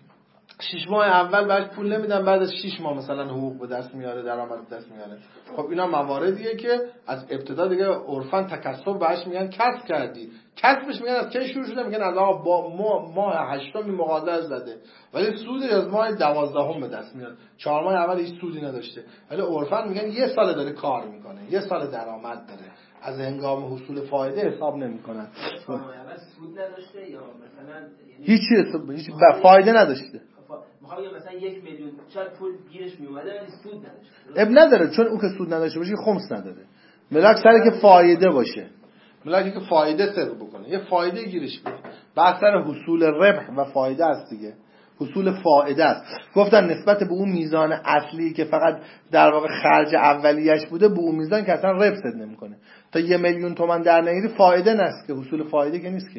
شش ماه اول بهش پول نمیدن، بعد از شش ماه مثلا حقوق به دست میاره، درآمد به دست میاره. خب اینا مواردیه که از ابتدا دیگه عرفاً تکسب بهش میگن کسب کردی. کسبش میگن از کی شروع شده؟ میگن از آقا با ماه هشتم مقادر زده ولی سودش از ماه دوازدهم به دست میاد. چهار ماه اول هیچ سودی نداشته ولی عرفاً میگن یه سال داره کار میکنه، یه سال درآمد داره، از هنگام حصول فایده حساب نمیکنن. چهار ماه اول سود نداشته یا مثلا هیچ هیچ فایده نداشته. میخوام بگم مثلا یک میلیون شاید پول گیرش میومده ولی سود نداشته. اب نداره، چون اون که سود نداشته باشه خمس نداره. ملاک سره که فایده باشه، ملاکی که فایده صرف بکنه، یه فایده گیرش بیاد. بحث سر حصول ربح و فایده است دیگه، حصول فایده است. گفتن نسبت به اون میزان اصلی که فقط در واقع خرج اولیش بوده، به اون میزان که اصلا ربح صد نمیکنه. تا یه میلیون تومان در نگیری فایده نست که، حصول فایده که نیست که،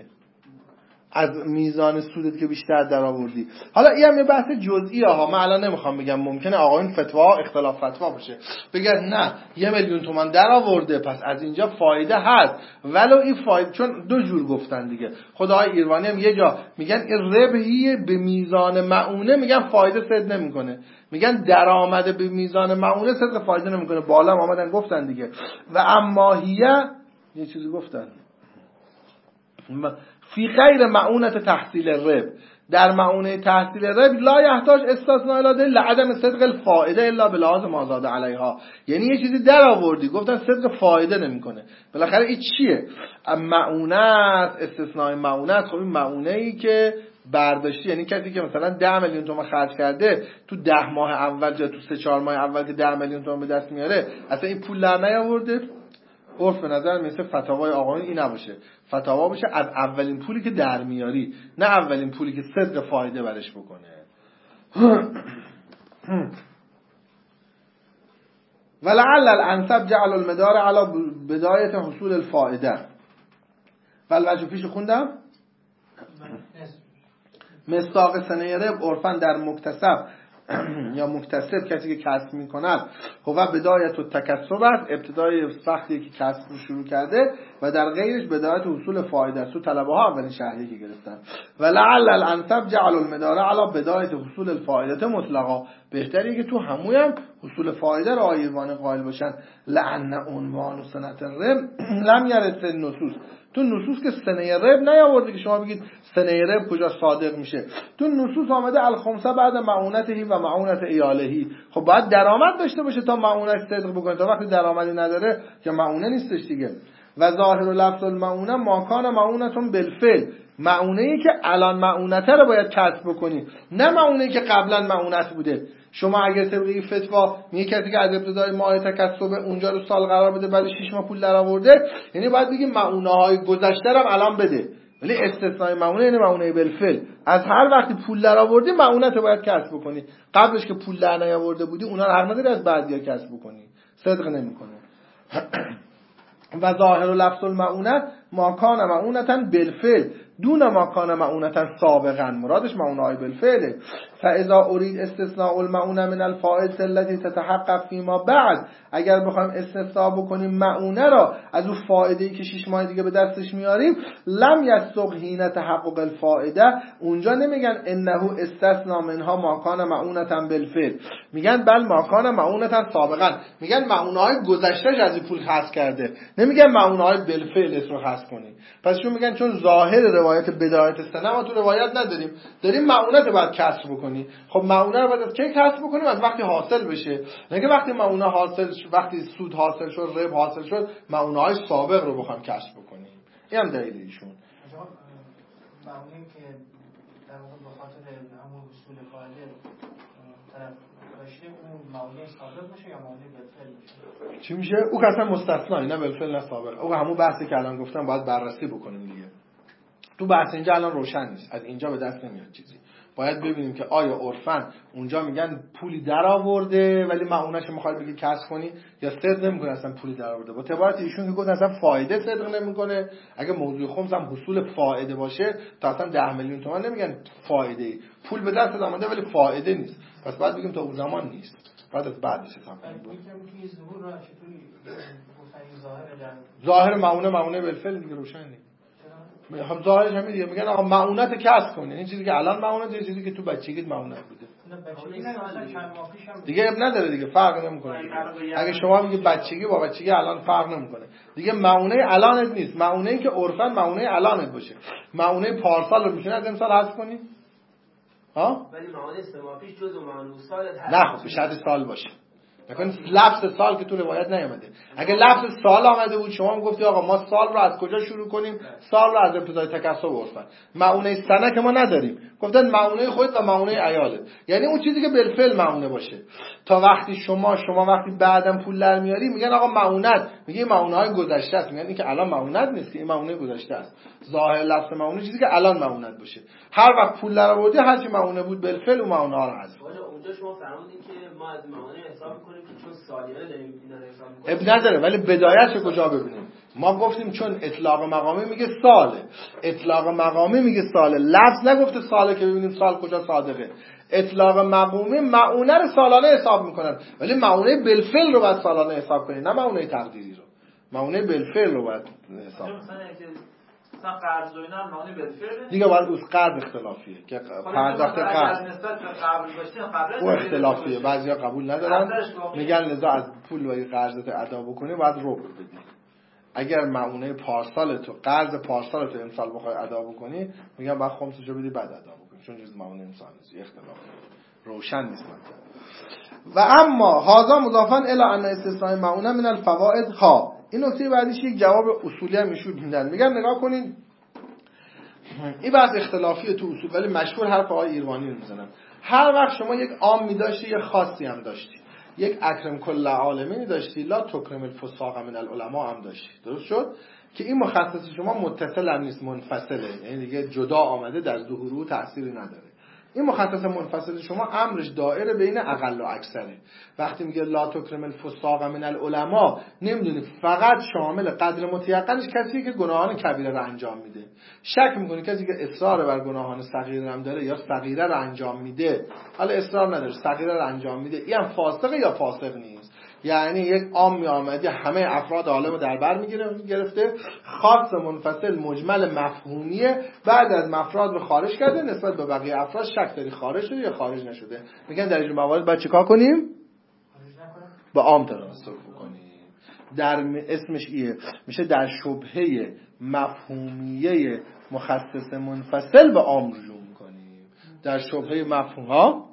از میزان سودت که بیشتر در آوردی. حالا این هم یه بحث جزئیه ها، من الان نمیخوام بگم، ممکنه آقایون فتوا اختلاف فتوا باشه، بگن نه یه میلیون تومان در آورده پس از اینجا فایده هست، ولو این فایده، چون دو جور گفتن دیگه. خدای ایرانی هم یه جا میگن این ربحی به میزان معونه، میگن فایده صد نمیکنه، میگن درآمد به میزان معونه صد فایده نمیکنه. بالا هم آمدن گفتن دیگه. و اماهیه یه چیزی گفتن فی غیر معونت تحصیل رب، در معونه تحصیل رب لا یحتاج استثناء الاده لعدم صدق الفائده الا بلحاظ ما زاد علیها. یعنی یه چیزی در آوردی گفتن صدق فایده نمیکنه، بالاخره این چیه؟ معونت، استثناء معونت. خب این معونه ای که برداشتی، یعنی کسی که مثلا ده میلیون تومان خرج کرده تو ده ماه اول یا تو سه چهار ماه اول که ده میلیون تومان به دست میاره اصلا این پول در نیاورده. عرف به نظر مثل فتاوای آقایون این نباشه، فتاوا باشه از اولین پولی که در میاری، نه اولین پولی که صدق فایده برش بکنه. ولعل الانسب جعل المدار على بدایت حصول الفائده. والوجه پیش خوندم مصداق سنه رب عرفاً در مکتسب یا مکتسب کسی که کسب میکند هو بدایت التکسب است، ابتدای سختی که کسب رو شروع کرده، و در غیرش بدایت حصول فایده است. تو طلبه ها اولین شهری که گرفتن. ولعل الانسب جعل المدار علی بدایت حصول الفائده مطلقا، بهتریه که تو هموی هم حصول فایده رو آیوان قائل باشن. لعن عنوان سنت الرب لم یرد فی النصوص، تو نصوص که سنه رب نیاورده که شما بگید سنه رب کجا صادق میشه. تو نصوص آمده الخمسه بعد معونتهی و معونت ایالهی. خب باید درآمد داشته باشه تا معونت صدق بکنه، تا وقتی درآمدی نداره که معونه نیستش دیگه. و ظاهر لفظ المعونه ماکان معونتون بالفعل، معونه‌ای که الان معونته رو باید کسب بکنی، نه معونه‌ای که قبلا معونت بوده. شما اگر طبق این فتوا میگه کسی که از ابتدای ماه تکسب اونجا رو سال قرار بده بعد شش ماه پول در آورده، یعنی باید بگیم معونه های گذشته رو الان بده، ولی استثناء معونه یعنی معونه بالفعل. از هر وقتی پول در آوردی معونت رو باید کسب بکنی. قبلش که پول در نیاورده بودی اونا رو حق نداری از بعدیا کسب بکنی. صدق نمیکنه. و ظاهر و لفظ المعونه ما کان معونتا بالفعل دون ما کان معونتا سابقا. مرادش معونه های بالفعله. فاذا اريد استثناء المعونه من الفائده التي تتحقق فيما بعد، اگر بخوایم استثناء بکنیم معونه را از اون فائده‌ای که شش ماه دیگه به دستش میاریم، لم يسوق حين تحقق الفائده، اونجا نمیگن انه استثناء منها ما کان معونتا بالفعل، میگن بل ما کان معونتا سابقا. میگن معونه های گذشتهش از این پول خاص کرده، نمیگن معونه های بالفعل رو خاص کنی. پس چون میگن چون ظاهر روایت بدایت سنه ما تو روایت نداریم، داریم معونت باید کسب بکنی. خب معونه رو باید از کی کسب بکنیم؟ از وقتی حاصل بشه. نه که وقتی معونه حاصل ش... وقتی سود حاصل شد، ربح حاصل شد، معونه های سابق رو بخوام کسب بکنیم. این هم دلیل ایشون. معونه که در واقع به خاطر همون اصول فایده طرف داشته اون معونه سابق باشه یا معونه بالفعل باشه؟ چی میشه؟ او که اصلا مستثنایی، نه بالفعل نه سابق. او همون بحثی که الان گفتم باید بررسی بکنیم دیگه. تو بحث اینجا الان روشن نیست، از اینجا به دست نمیاد چیزی. باید ببینیم که آیا عرفاً اونجا میگن پولی در آورده ولی معونه‌شو میخواد بگی کسب کنی، یا صدق نمیکنه اصلا پولی در آورده. با تبارت ایشون که گفت اصلا فایده صدق نمیکنه. اگه موضوع خمس هم حصول فایده باشه تا اصلا ده میلیون تومان نمیگن فایده، پول به دست آمده ولی فایده نیست. پس بعد بگیم تا اون زمان نیست، بعد از بعدش حساب کنیم. میگم که ظهور را چطوری گفتن ظاهر ظاهر معونه معونه بالفعل دیگه روشن نیست. هم ظاهرش همین دیگه، میگن آقا معونت کسب کن، این چیزی که الان معونت، این چیزی که تو بچگیت معونت بوده دیگه اب نداره دیگه، فرق نمیکنه. اگه شما میگی بچگی با بچگی الان فرق نمیکنه دیگه. معونه الانت نیست، معونه‌ای که عرفاً معونه الانت باشه. معونه پارسال رو میتونی از امسال حذف کنی؟ ها؟ ولی معونه سه ماه پیش جزء معونه سال نه خب به شرط سال باشه. نکنید لفظ سال که تو روایت نیامده. اگه لفظ سال آمده بود شما میگفتی آقا ما سال رو از کجا شروع کنیم؟ سال رو از ابتدای تکسب عرفاً. معونه سنه که ما نداریم، گفتن معونه خودت و معونه عیالت، یعنی اون چیزی که بالفعل معونه باشه. تا وقتی شما شما وقتی بعدم پول در میاری میگن آقا معونت، میگه معونه های گذشته است، میگن این که الان معونت نیست، که این معونه گذشته است. ظاهر لفظ معونه چیزی که الان معونت باشه. هر وقت پول در آوردی هر چی معونه بود بالفعل اون معونه ها رو حذف. اونجا شما فرمودین که ما از معونه حساب می‌کنیم که چون سالیانه داریم اینا رو حساب می‌کنیم. اب نداره، ولی بدایتش کجا ببینیم؟ ما گفتیم چون اطلاق مقامی میگه ساله، اطلاق مقامی میگه ساله، لفظ نگفته ساله که ببینیم سال کجا صادقه. اطلاق مقامی معونه رو سالانه حساب میکنن، ولی معونه بالفعل رو باید سالانه حساب کنید، نه معونه تقدیری رو. معونه بالفعل رو باید حساب کنید. مثلا قرض و اینا هم معونه بالفعل دیگه باید از قرض اختلافیه که پرداخت قرض نسبت به قبل باشه قبل او اختلافیه، بعضیا قبول ندارن، میگن لذا از پول ولی قرضت ادا بکنی باید ربع بدی. اگر معونه پارسال تو قرض پارسال تو امسال بخوای ادا بکنی میگن بعد خمسشو بدی بعد ادا بکنی، چون جز معونه امسال نیست. اختلاف روشن نیست مثلا. و اما هذا مضافا الی ان استثناء معونه من الفوائد ها. این نکته بعدیش یک جواب اصولی هم میشود میدن، میگن نگاه کنین این بحث اختلافیه تو اصول، ولی مشهور حرف آقای ایروانی رو میزنن. هر وقت شما یک عامی داشتی یک خاصی هم داشتی، یک اکرم کل عالمینی داشتی، لا تکرم الفساق من العلماء هم داشتی، درست شد؟ که این مخصص شما متصل هم نیست، منفصله، یعنی دیگه جدا آمده در ظهور و تأثیری نداره. این مخصص منفصل شما امرش دائره بین اقل و اکثره. وقتی میگه لا تکرم الفساق من العلماء نمیدونی فقط شامل قدر متیقنش کسی که گناهان کبیره رو انجام میده. شک میکنی کسی که اصرار بر گناهان صغیره هم داره یا صغیره رو انجام میده، حالا اصرار نداره صغیره رو انجام میده، این هم فاسقه یا فاسق نیست. یعنی یک عام می آمده همه افراد عالم رو در بر میگرفته، خاص منفصل مجمل مفهومیه، بعد از مفراد رو خارج کرده، نسبت به بقیه افراد شک داری خارج شده یا خارج نشده. میگن در این موارد باید چیکار کنیم؟ با عام تناسب کنیم. در اسمش ایه میشه در شبهه مفهومیه مخصص منفصل به عام رجوع میکنیم. در شبهه مفهوم ها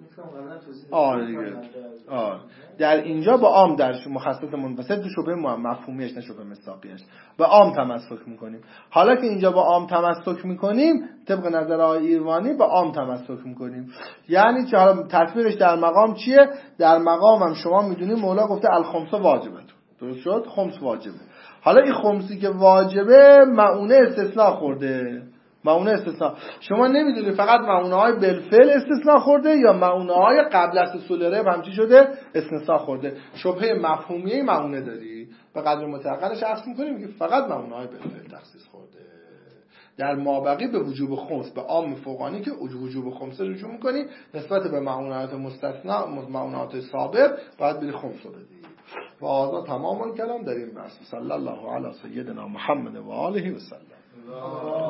آره دیگه آره در اینجا با عام در مخصص منفصل تو شبهه مفهومیش نه شبهه مصداقیش با عام تمسک میکنیم. حالا که اینجا با عام تمسک میکنیم طبق نظر آقای ایروانی با عام تمسک میکنیم. یعنی چه؟ حالا تطبیقش در مقام چیه؟ در مقام هم شما میدونید مولا گفته الخمس واجبه، درست شد؟ خمس واجبه. حالا این خمسی که واجبه معونه استثناء خورده، معونه استثناء. شما نمیدونی فقط معونه های بالفعل استثناء خورده یا معونه های قبل از حصول رب همچی شده استثناء خورده. شبهه مفهومیه معونه داری، به قدر متعقلش عکس میکنیم که فقط معونه های بالفعل تخصیص خورده. در مابقی به وجوب خمس، به عام فوقانی که وجوب خمس رجوع میکنی، نسبت به معونات مستثنا معونات سابق باید بری خمس رو بدی. و آزا تمام کلام در این بحث. صلی الله علی سیدنا محمد و آله و سلم.